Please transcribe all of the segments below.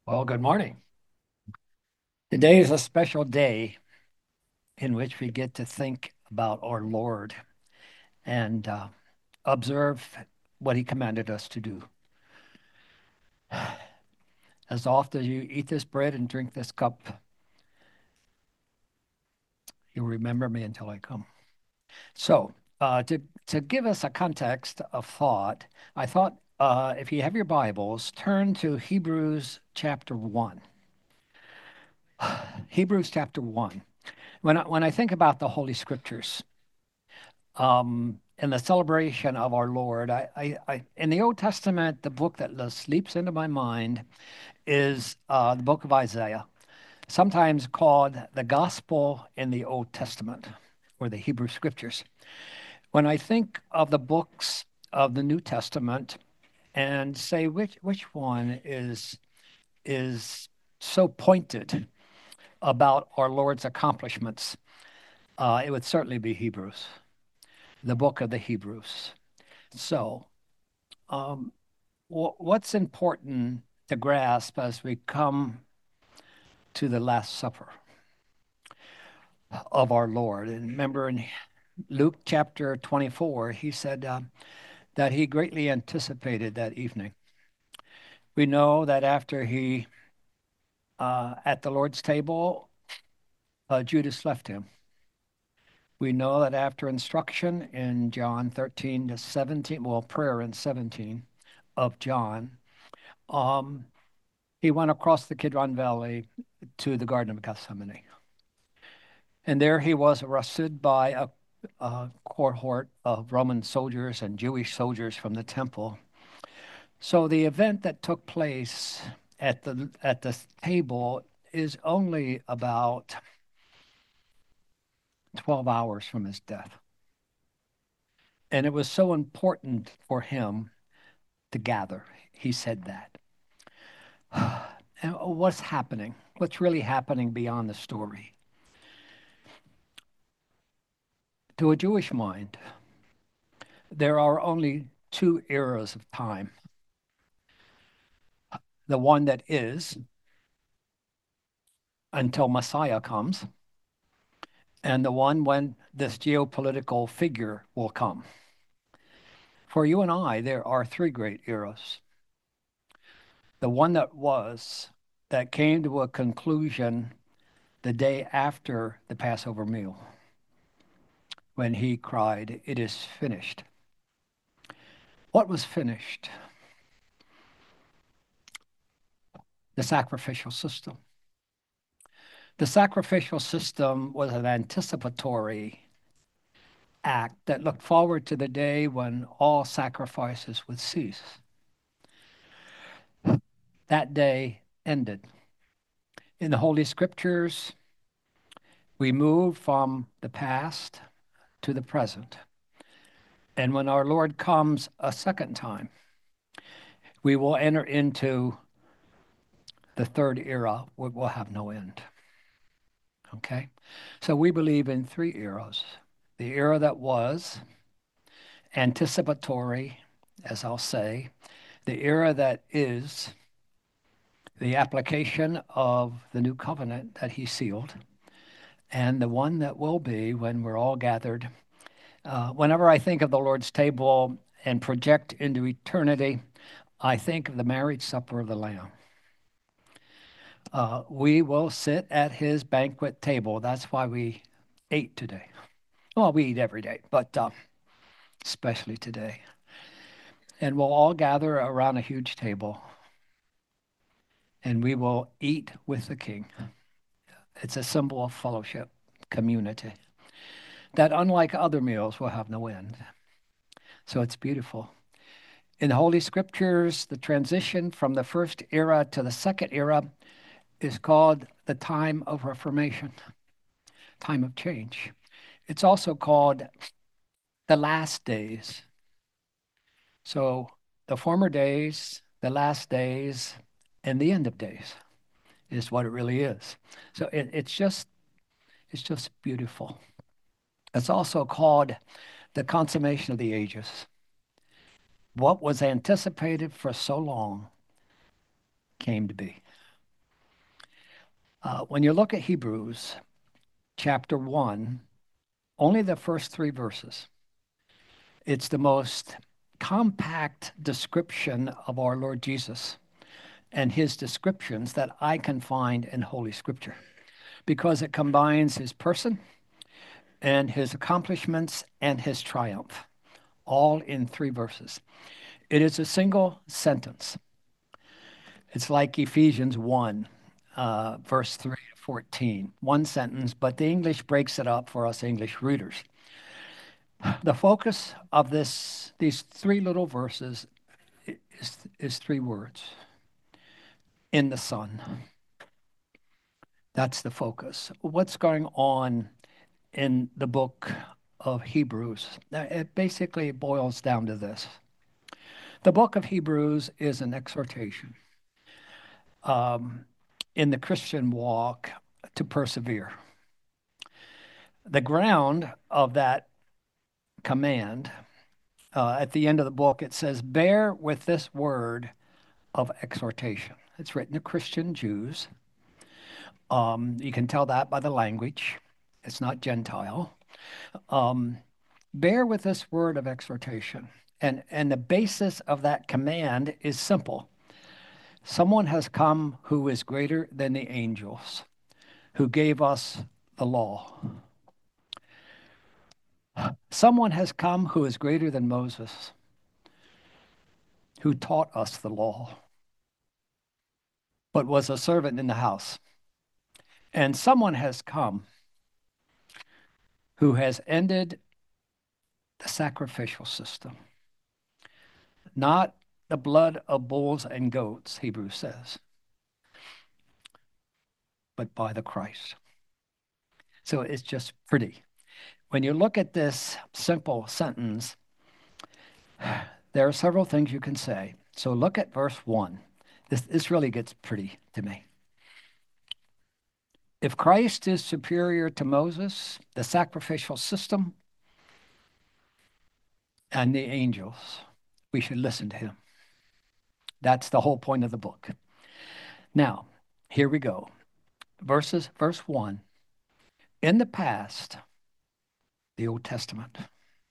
Well, good morning. Today is a special day in which we get to think about our Lord and observe what he commanded us to do. As often as you eat this bread and drink this cup, you'll remember me until I come. So, to give us a context of thought, I thought if you have your Bibles, turn to Hebrews chapter 1. Hebrews chapter 1. When I think about the Holy Scriptures, in the celebration of our Lord. In the Old Testament, the book that leaps into my mind is the book of Isaiah, sometimes called the Gospel in the Old Testament or the Hebrew Scriptures. When I think of the books of the New Testament and say which one is so pointed about our Lord's accomplishments, it would certainly be Hebrews, the book of the Hebrews. So, um, what's important to grasp as we come to the Last Supper of our Lord? And remember in Luke chapter 24, he said that he greatly anticipated that evening. We know that after he, at the Lord's table, Judas left him. We know that after instruction in John 13 to 17, well, prayer in 17 of John, um, he went across the Kidron Valley to the Garden of Gethsemane. And there he was arrested by a cohort of Roman soldiers and Jewish soldiers from the temple. So the event that took place at the table is only about 12 hours from his death. And it was so important for him to gather. He said that. And what's happening? What's really happening beyond the story? To a Jewish mind, there are only two eras of time: the one that is until Messiah comes, and the one when this geopolitical figure will come. For you and I, there are three great eras. The one that was, that came to a conclusion the day after the Passover meal, when he cried, "It is finished." What was finished? The sacrificial system. The sacrificial system was an anticipatory act that looked forward to the day when all sacrifices would cease. That day ended. In the Holy Scriptures, we move from the past to the present. And when our Lord comes a second time, we will enter into the third era where we'll have no end. Okay? So we believe in three eras: the era that was, anticipatory, as I'll say, the era that is, the application of the new covenant that he sealed, and the one that will be when we're all gathered. Whenever I think of the Lord's table and project into eternity, I think of the marriage supper of the Lamb. We will sit at his banquet table. That's why we ate today. Well, we eat every day, but especially today. And we'll all gather around a huge table and we will eat with the King. It's a symbol of fellowship, community, that unlike other meals will have no end. So it's beautiful. In the Holy Scriptures, the transition from the first era to the second era is called the time of Reformation, time of change. It's also called the last days. So the former days, the last days, and the end of days is what it really is. So it's just beautiful. It's also called the consummation of the ages. What was anticipated for so long came to be. When you look at Hebrews chapter 1, only the first three verses, it's the most compact description of our Lord Jesus and his descriptions that I can find in Holy Scripture because it combines his person and his accomplishments and his triumph, all in three verses. It is a single sentence. It's like Ephesians 1, verse 3 to 14. One sentence, but the English breaks it up for us English readers. The focus of these three little verses is three words: in the Son. That's the focus. What's going on in the book of Hebrews? It basically boils down to this. The book of Hebrews is an exhortation in the Christian walk to persevere. The ground of that command, at the end of the book, it says, bear with this word of exhortation. It's written to Christian Jews. You can tell that by the language. It's not Gentile. Bear with this word of exhortation. And the basis of that command is simple. Someone has come who is greater than the angels, who gave us the law. Someone has come who is greater than Moses, who taught us the law, but was a servant in the house. And someone has come who has ended the sacrificial system, not the blood of bulls and goats, Hebrews says, but by the Christ. So it's just pretty. When you look at this simple sentence, there are several things you can say. So look at verse 1. This really gets pretty to me. If Christ is superior to Moses, the sacrificial system, and the angels, we should listen to him. That's the whole point of the book. Now, here we go. Verse 1. In the past, the Old Testament,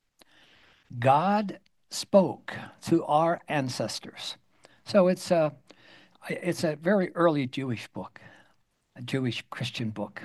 God spoke to our ancestors. So it's a very early Jewish book, a Jewish Christian book.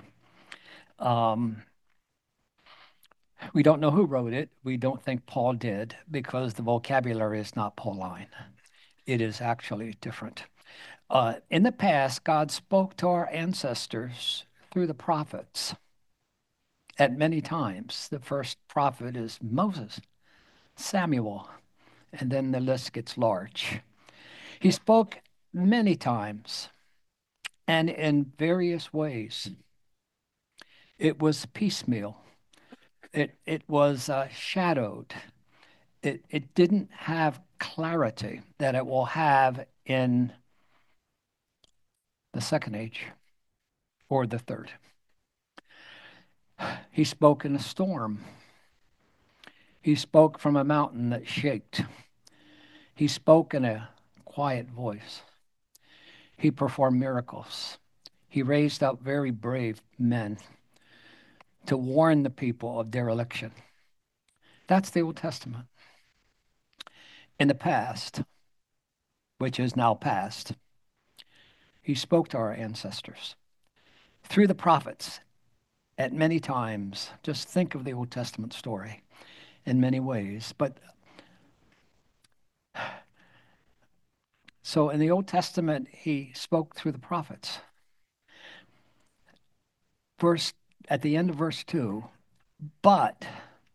We don't know who wrote it. We don't think Paul did because the vocabulary is not Pauline. It is actually different. In the past, God spoke to our ancestors through the prophets at many times. The first prophet is Moses, Samuel, and then the list gets large. He spoke many times and in various ways. It was piecemeal. It was shadowed. It didn't have clarity that it will have in the second age or the third. He spoke in a storm. He spoke from a mountain that shaked. He spoke in a quiet voice. He performed miracles. He raised up very brave men to warn the people of dereliction. That's the Old Testament. In the past, which is now past, he spoke to our ancestors through the prophets at many times. Just think of the Old Testament story in many ways. But so in the Old Testament, he spoke through the prophets. At the end of verse 2, but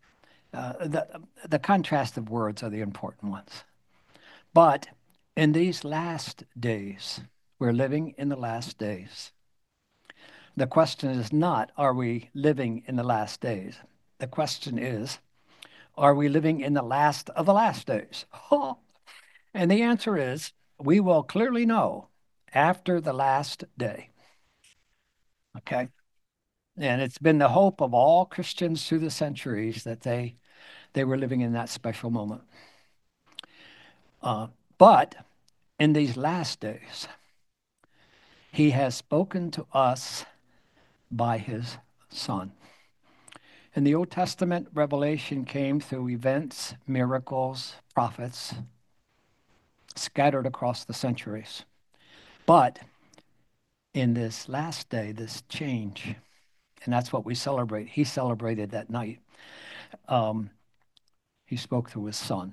the contrast of words are the important ones. But in these last days, we're living in the last days. The question is not, are we living in the last days? The question is, are we living in the last of the last days? And the answer is, we will clearly know after the last day. Okay? And it's been the hope of all Christians through the centuries that they were living in that special moment. But in these last days, He has spoken to us by his Son. In the Old Testament, revelation came through events, miracles, prophets scattered across the centuries. But in this last day, this change, and that's what we celebrate. He celebrated that night. Um, he spoke through his Son.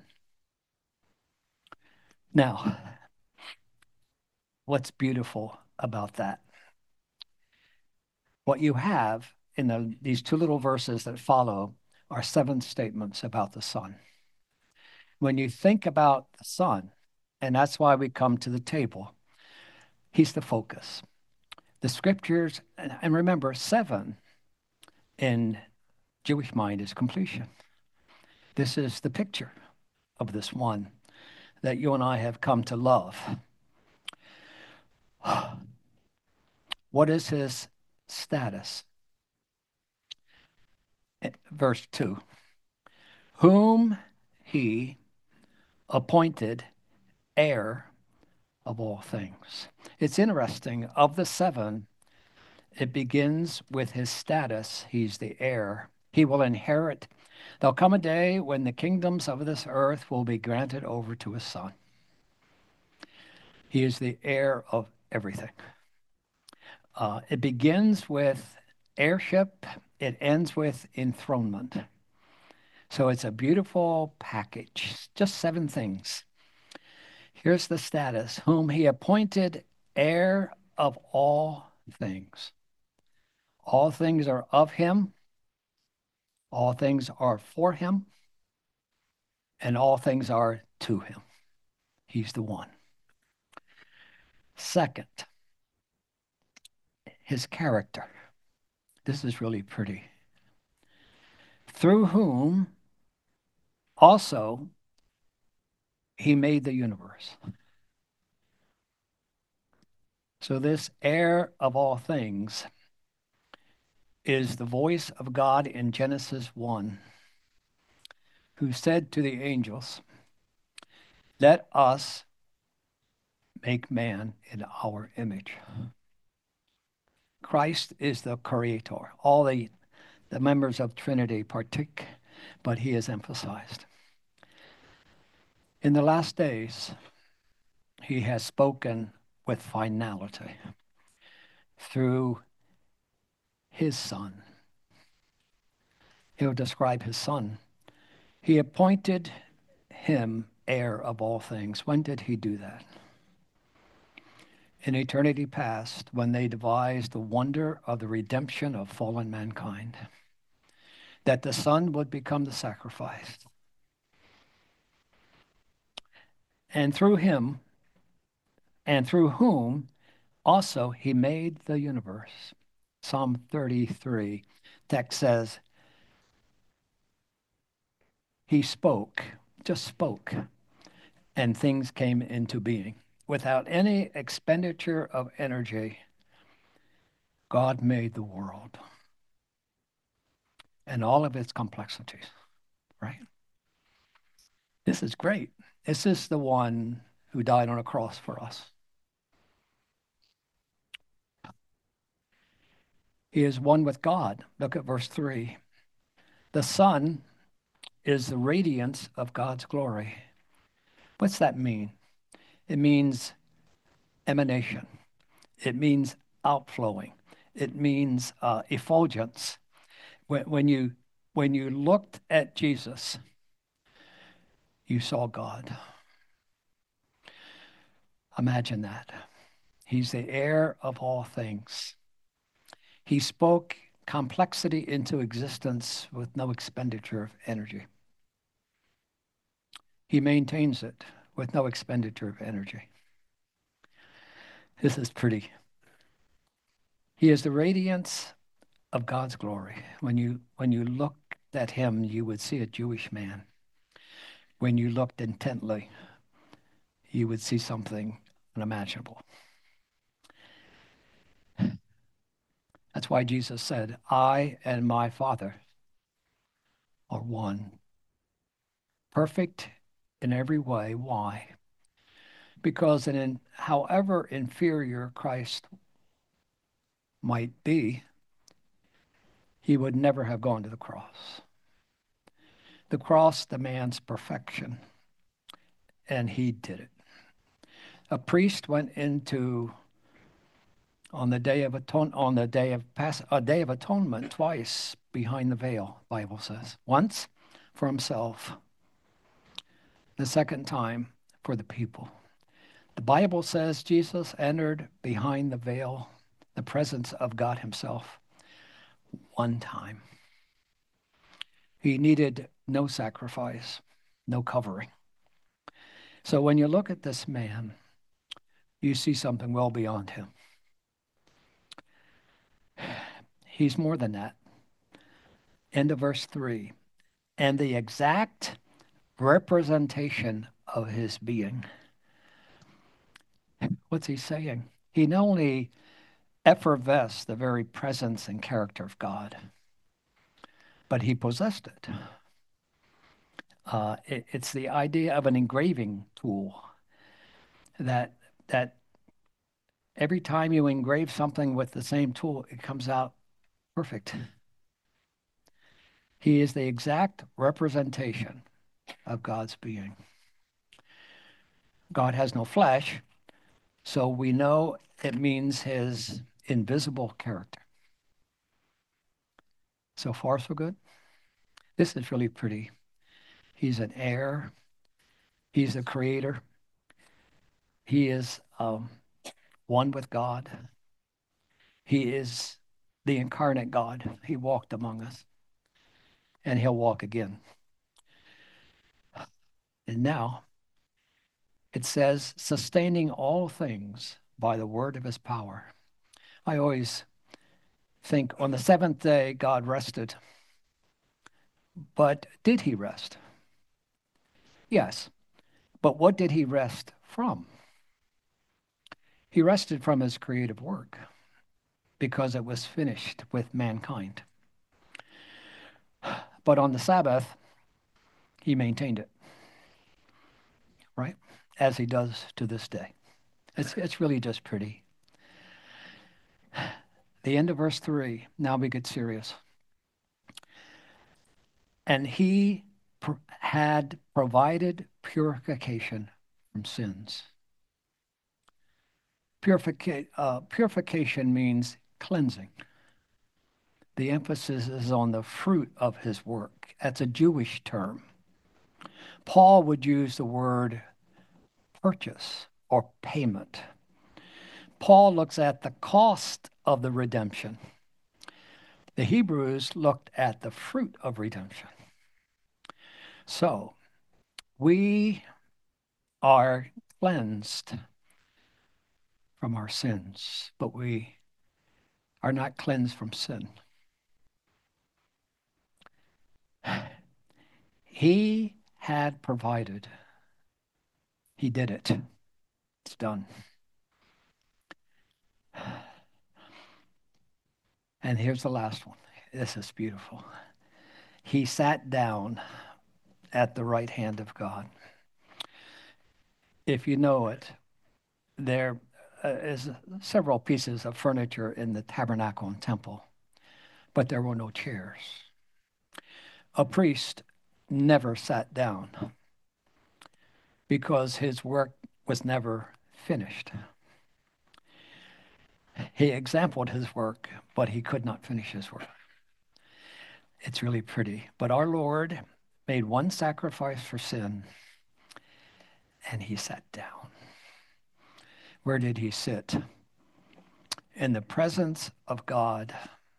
Now, what's beautiful about that? What you have in these two little verses that follow are 7 statements about the Son. When you think about the Son, and that's why we come to the table, he's the focus. The scriptures, and remember, 7 in Jewish mind is completion. This is the picture of this one that you and I have come to love. What is his status? Verse 2. Whom he appointed heir of all things. It's interesting. Of the 7, it begins with his status. He's the heir. He will inherit. There'll come a day when the kingdoms of this earth will be granted over to his Son. He is the heir of everything. It begins with heirship. It ends with enthronement. So it's a beautiful package. Just 7 things. Here's the status. Whom he appointed heir of all things. All things are of him. All things are for him. And all things are to him. He's the one. Second, his character. This is really pretty. Through whom also he made the universe. So this heir of all things is the voice of God in Genesis 1, who said to the angels, let us make man in our image. Christ is the creator. All the members of Trinity partake, but he is emphasized. In the last days, he has spoken with finality through his Son. He'll describe his Son. He appointed him heir of all things. When did he do that? In eternity past, when they devised the wonder of the redemption of fallen mankind, that the Son would become the sacrifice. And through him, and through whom also he made the universe. Psalm 33 text says, he spoke, just spoke, and things came into being. Without any expenditure of energy, God made the world and all of its complexities, right? This is great. This is the one who died on a cross for us. He is one with God. Look at verse 3. The Son is the radiance of God's glory. What's that mean? It means emanation. It means outflowing. It means effulgence. When you looked at Jesus, you saw God. Imagine that. He's the heir of all things. He spoke complexity into existence with no expenditure of energy. He maintains it with no expenditure of energy. This is pretty. He is the radiance of God's glory. When you looked at him, you would see a Jewish man. When you looked intently, you would see something unimaginable. That's why Jesus said, I and my Father are one. Perfect in every way. Why? Because however inferior Christ might be, he would never have gone to the cross. The cross demands perfection, and he did it. A priest went into on the day of a day of atonement twice behind the veil, Bible says. Once for himself, the second time for the people. The Bible says Jesus entered behind the veil, the presence of God himself, one time. He needed no sacrifice, no covering. So when you look at this man, you see something well beyond him. He's more than that. End of verse 3. And the exact representation of his being. What's he saying? He not only effervesced the very presence and character of God, but he possessed it. It's the idea of an engraving tool that every time you engrave something with the same tool, it comes out perfect. He is the exact representation of God's being. God has no flesh, so we know it means his invisible character. So far, so good. This is really pretty. He's an heir. He's a creator. He is one with God. He is the incarnate God. He walked among us, and he'll walk again. And now it says, sustaining all things by the word of his power. I always think on the seventh day, God rested. But did he rest? Yes. But what did he rest from? He rested from his creative work because it was finished with mankind. But on the Sabbath, he maintained it, right? As he does to this day. It's really just pretty. The end of verse 3, now we get serious. And he had provided purification from sins. Purification means cleansing. The emphasis is on the fruit of his work. That's a Jewish term. Paul would use the word purchase or payment. Paul looks at the cost of the redemption. The Hebrews looked at the fruit of redemption. So we are cleansed from our sins, but we are not cleansed from sin. He had provided. He did it. It's done. And here's the last one. This is beautiful. He sat down at the right hand of God. If you know it, there is several pieces of furniture in the tabernacle and temple, but there were no chairs. A priest never sat down because his work was never finished. He exampled his work, but he could not finish his work. It's really pretty. But our Lord made one sacrifice for sin, and he sat down. Where did he sit? In the presence of God,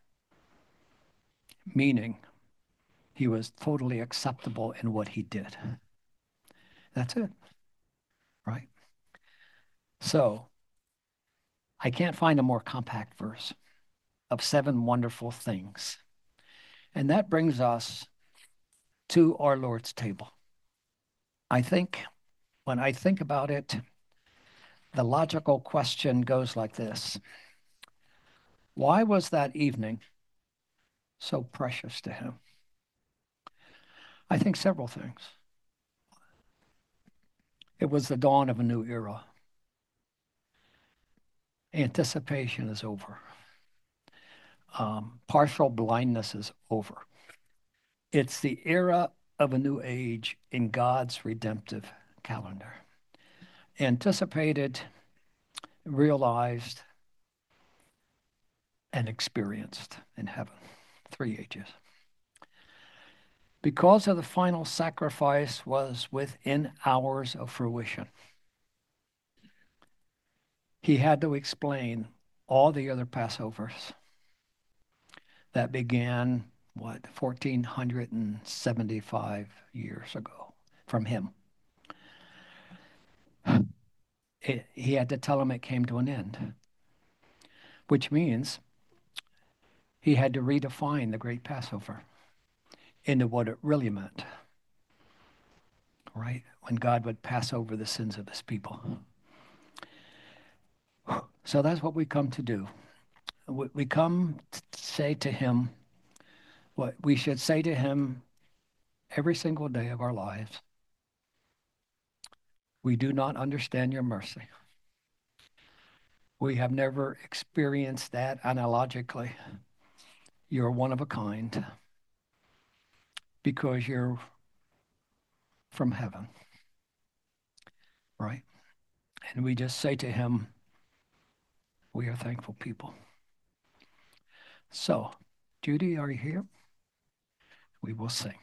meaning he was totally acceptable in what he did. That's it, right? So I can't find a more compact verse of 7 wonderful things. And that brings us to our Lord's table. I think when I think about it, the logical question goes like this. Why was that evening so precious to him? I think several things. It was the dawn of a new era. Anticipation is over. Partial blindness is over. It's the era of a new age in God's redemptive calendar. Anticipated, realized, and experienced in heaven. 3 ages. Because of the final sacrifice was within hours of fruition, he had to explain all the other Passovers that began, 1475 years ago from him. He had to tell them it came to an end, which means he had to redefine the great Passover into what it really meant, right? When God would pass over the sins of his people. So that's what we come to do. We come to say to him what we should say to him every single day of our lives. We do not understand your mercy. We have never experienced that analogically. You're one of a kind because you're from heaven, right? And we just say to him, we are thankful people. So, Judy, are you here? We will sing.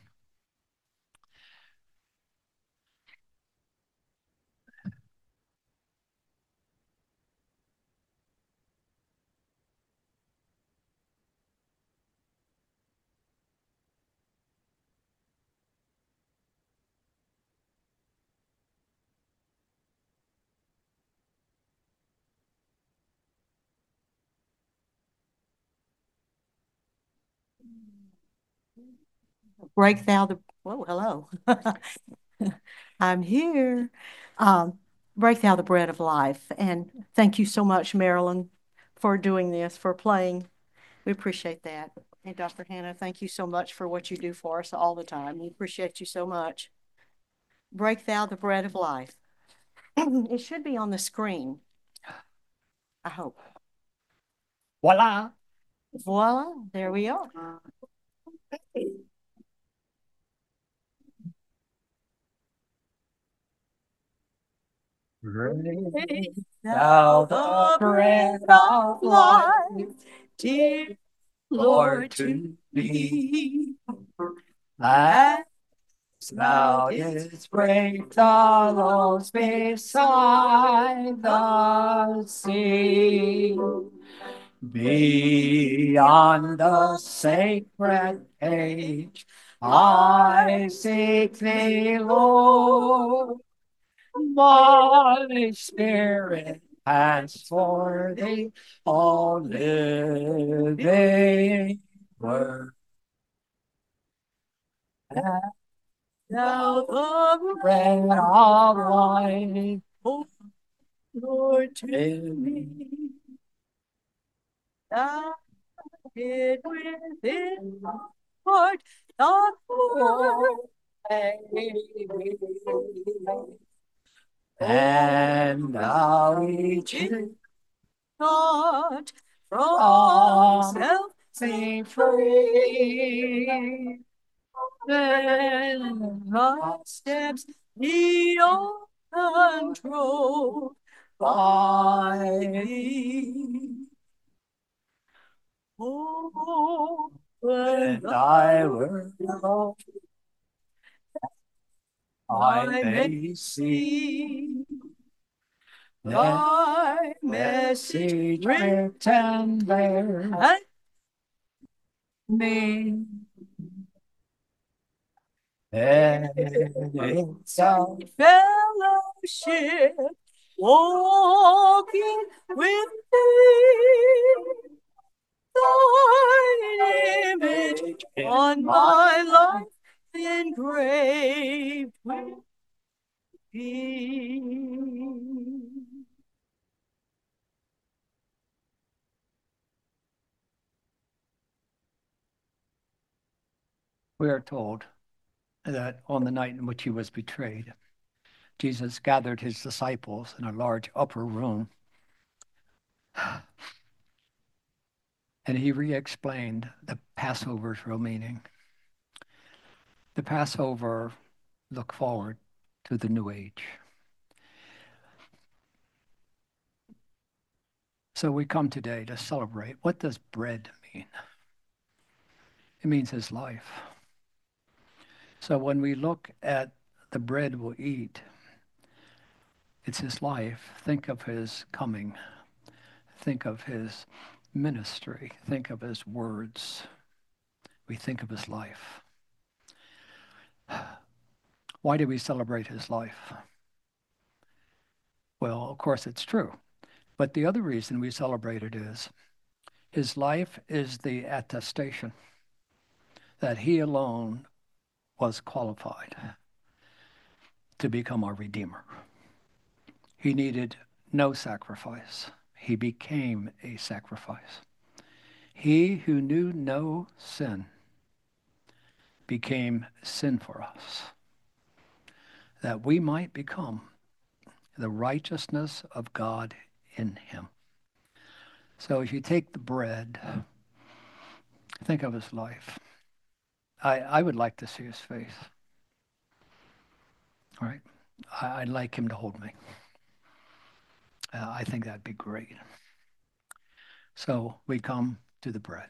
Break thou the, whoa, hello. I'm here. Um, Break thou the bread of life. And thank you so much, Marilyn, for doing this, for playing. We appreciate that. And Dr. Hannah, thank you so much for what you do for us all the time. We appreciate you so much. Break thou the bread of life. It should be on the screen, I hope. Voila! Voila, there we are. Break thou the bread of life, dear Lord, to me. As thou didst break the loaves beside the sea, beyond the sacred age, I seek thee, Lord. My spirit pants for thee, all living word. Thou the bread of life, O Lord, to me. Thou did within my heart the word, and thou reachest not from self be free. Then thy steps be all controlled by thee. Oh, when thy word I may see thy message written there at me. And it's our fellowship, walking with thee. Thine image on my life engraved with thee. We are told that on the night in which he was betrayed, Jesus gathered his disciples in a large upper room And he re explained the Passover's real meaning. The Passover looked forward to the new age. So we come today to celebrate. What does bread mean? It means his life. So when we look at the bread we'll eat, it's his life. Think of his coming. Think of his ministry. Think of his words. We think of his life. Why do we celebrate his life? Well, of course, it's true. But the other reason we celebrate it is his life is the attestation that he alone was qualified to become our Redeemer. He needed no sacrifice. He became a sacrifice. He who knew no sin became sin for us, that we might become the righteousness of God in him. So if you take the bread, think of his life. I would like to see his face. All right. I'd like him to hold me. I think that'd be great. So we come to the bread.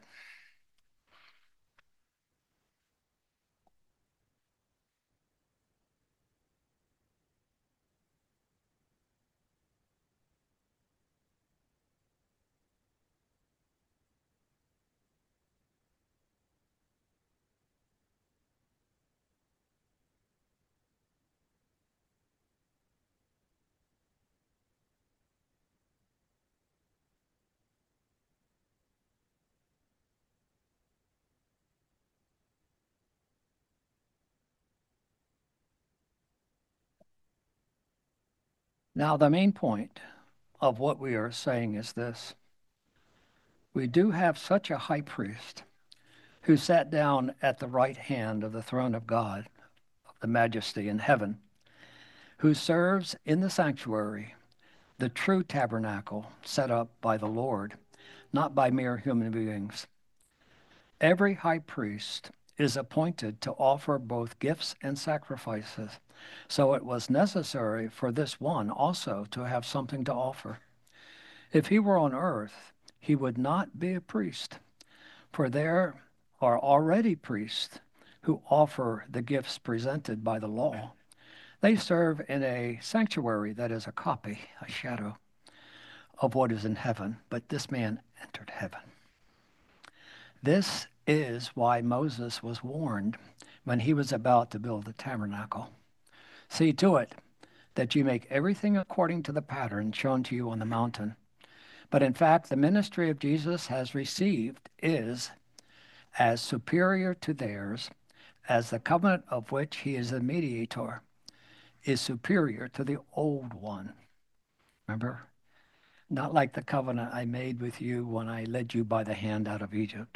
Now, the main point of what we are saying is this. We do have such a high priest who sat down at the right hand of the throne of God, of the majesty in heaven, who serves in the sanctuary, the true tabernacle set up by the Lord, not by mere human beings. Every high priest is appointed to offer both gifts and sacrifices. So it was necessary for this one also to have something to offer. If he were on earth, he would not be a priest, for there are already priests who offer the gifts presented by the law. They serve in a sanctuary that is a copy, a shadow of what is in heaven, but this man entered heaven. This is why Moses was warned when he was about to build the tabernacle. See to it that you make everything according to the pattern shown to you on the mountain. But in fact, the ministry of Jesus has received is as superior to theirs as the covenant of which he is the mediator is superior to the old one. Remember? Not like the covenant I made with you when I led you by the hand out of Egypt.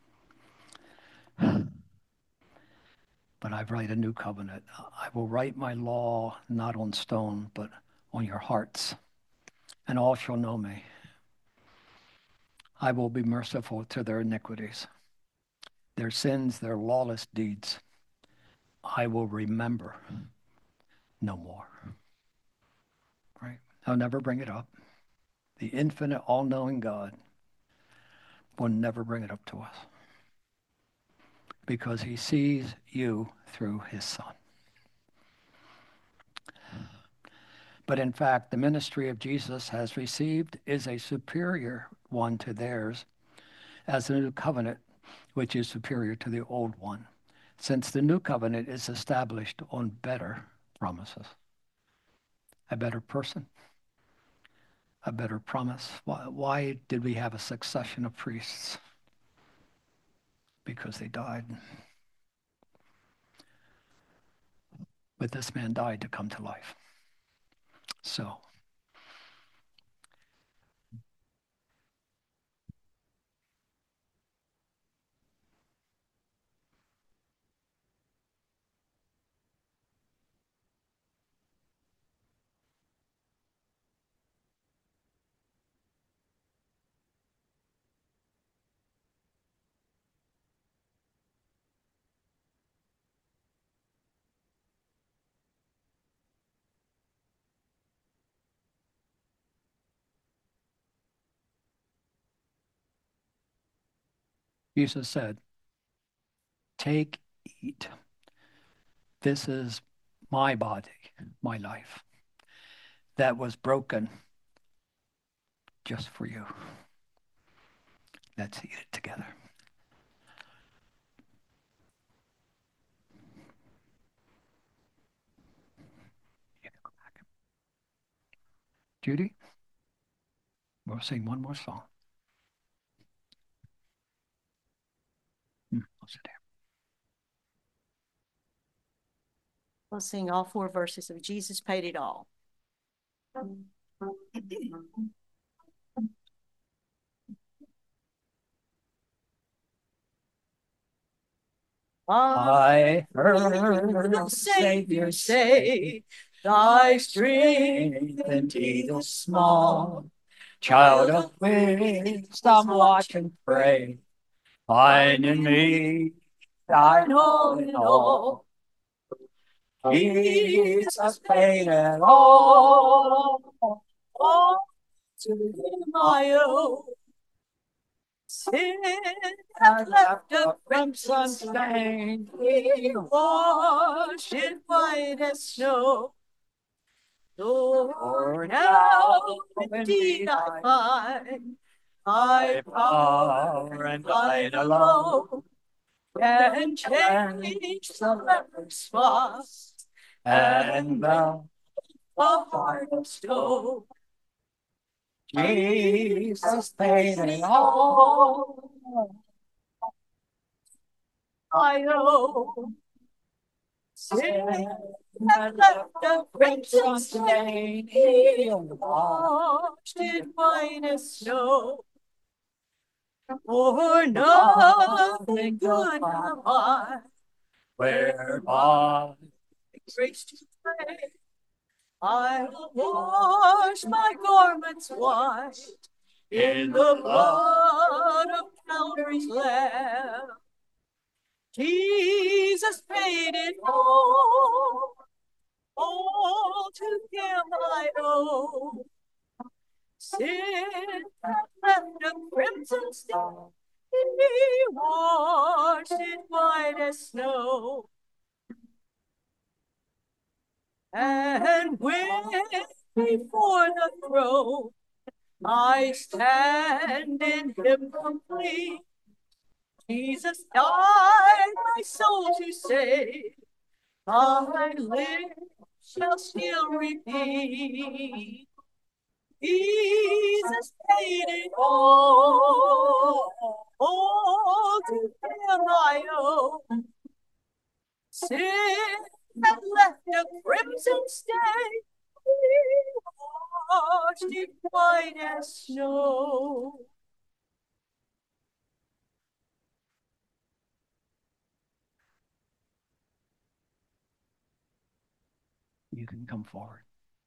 But I write a new covenant. I will write my law not on stone, but on your hearts, and all shall know me. I will be merciful to their iniquities, their sins, their lawless deeds. I will remember no more. Right? I'll never bring it up. The infinite, all-knowing God will never bring it up to us because he sees you through his son. But in fact, the ministry of Jesus has received is a superior one to theirs as the new covenant, which is superior to the old one, since the new covenant is established on better promises. A better person, a better promise. Why did we have a succession of priests? Because they died. But this man died to come to life. So Jesus said, take, eat. This is my body, my life, that was broken just for you. Let's eat it together. Judy, we'll sing one more song. We'll sit here. We'll sing all 4 verses of Jesus Paid It All. I heard the Savior say, thy strength indeed is small. Child of wisdom, watch and pray. Find in me thine all in all. Jesus paid it all to him I owe. Sin hath left a crimson stain, he washed it white as snow. Lord, now indeed I find thy power and thine alone can change the leper's spot and melt the heart of stone. Jesus paid it all I owe. Sin had left a crimson stain, he washed it white as snow. For nothing good have I, whereby grace to pray. I will wash my garments white in the blood of Calvary's Lamb. Jesus paid it all to him I owe. Sin hath left a crimson stain, he washed it white as snow. And when before the throne I stand in him complete, Jesus died my soul to save, my lips shall still repeat. Jesus paid it all to him I owe. Sin hath left a crimson stain, he washed it white as snow. You can come forward.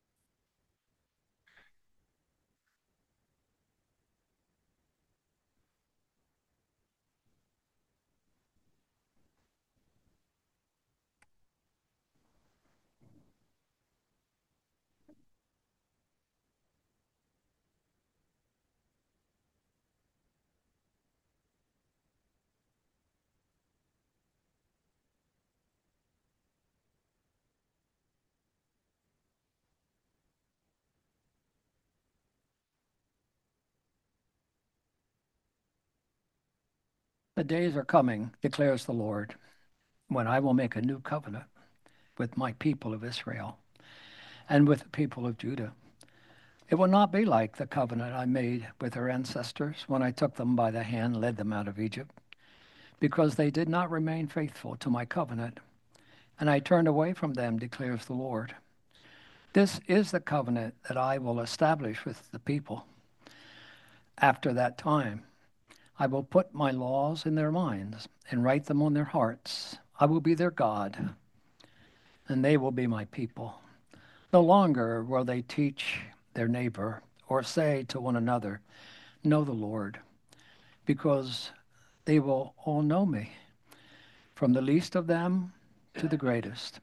The days are coming, declares the Lord, when I will make a new covenant with my people of Israel and with the people of Judah. It will not be like the covenant I made with their ancestors when I took them by the hand and led them out of Egypt, because they did not remain faithful to my covenant, and I turned away from them, declares the Lord. This is the covenant that I will establish with the people. After that time, I will put my laws in their minds and write them on their hearts. I will be their God, and they will be my people. No longer will they teach their neighbor or say to one another, know the Lord, because they will all know me, from the least of them to the greatest.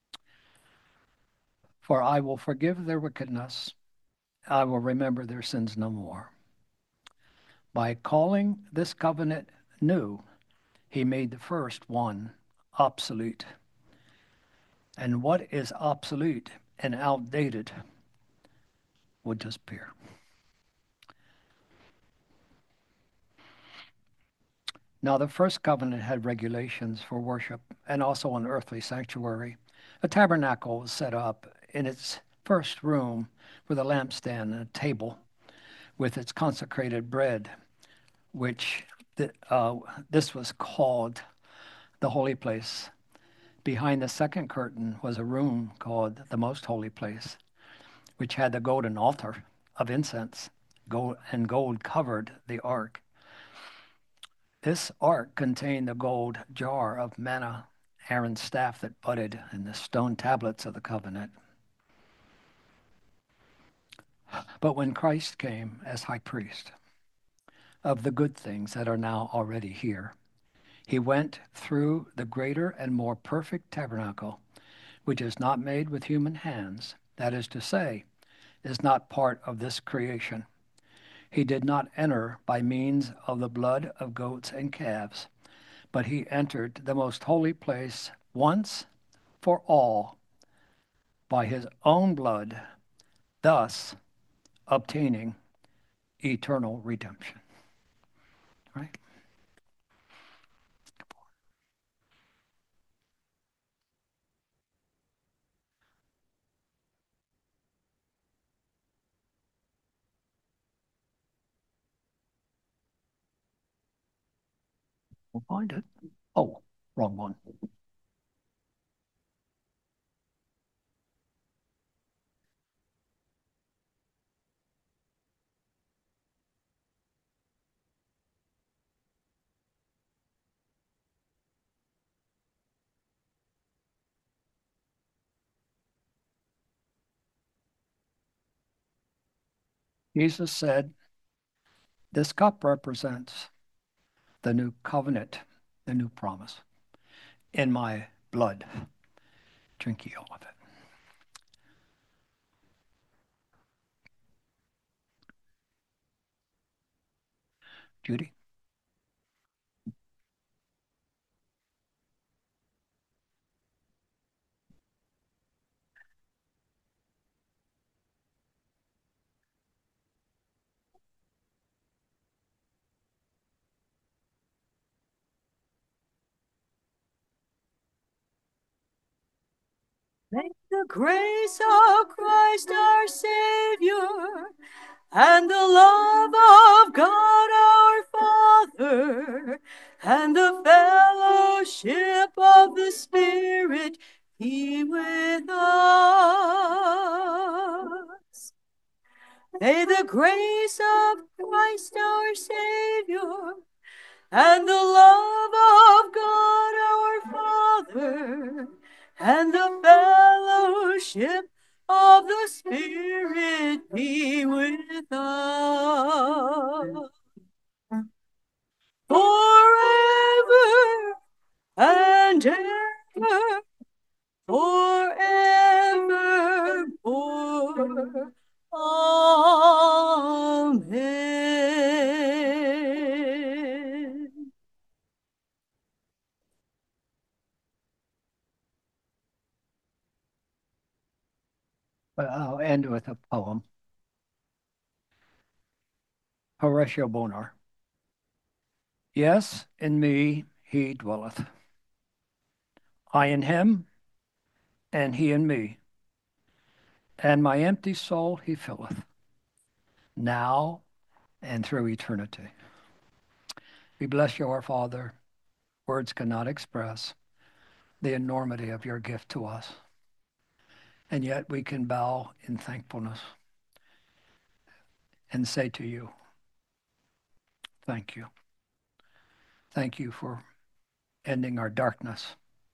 For I will forgive their wickedness. I will remember their sins no more. By calling this covenant new, he made the first one obsolete. And what is obsolete and outdated would disappear. Now, the first covenant had regulations for worship and also an earthly sanctuary. A tabernacle was set up in its first room with a lampstand and a table with its consecrated bread, which this was called the holy place. Behind the second curtain was a room called the most holy place, which had the golden altar of incense. Gold covered the ark. This ark contained the gold jar of manna, Aaron's staff that budded, and the stone tablets of the covenant. But when Christ came as high priest of the good things that are now already here, he went through the greater and more perfect tabernacle, which is not made with human hands, that is to say, is not part of this creation. He did not enter by means of the blood of goats and calves, but he entered the most holy place once for all by his own blood, thus obtaining eternal redemption. Right? We'll find it. Oh, wrong one. Jesus said, this cup represents the new covenant, the new promise. In my blood, drink ye all of it. Judy? May the grace of Christ our Savior and the love of God our Father and the fellowship of the Spirit be with us. May the grace of Christ our Savior and the love of God our Father and the fellowship of the Spirit be with us forever and ever, forevermore. Amen. But I'll end with a poem. Horatio Bonar. Yes, in me he dwelleth. I in him, and he in me. And my empty soul he filleth, now and through eternity. We bless you, our Father. Words cannot express the enormity of your gift to us. And yet we can bow in thankfulness and say to you, thank you. Thank you for ending our darkness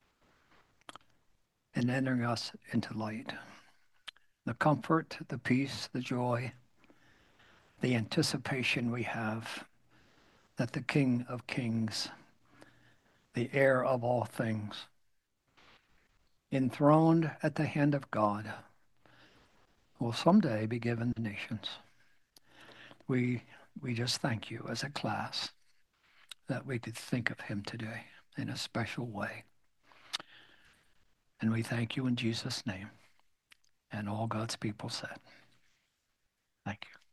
and entering us into light. The comfort, the peace, the joy, the anticipation we have that the King of Kings, the heir of all things, enthroned at the hand of God, will someday be given the nations. We just thank you as a class that we could think of him today in a special way. And we thank you in Jesus' name. And all God's people said, thank you.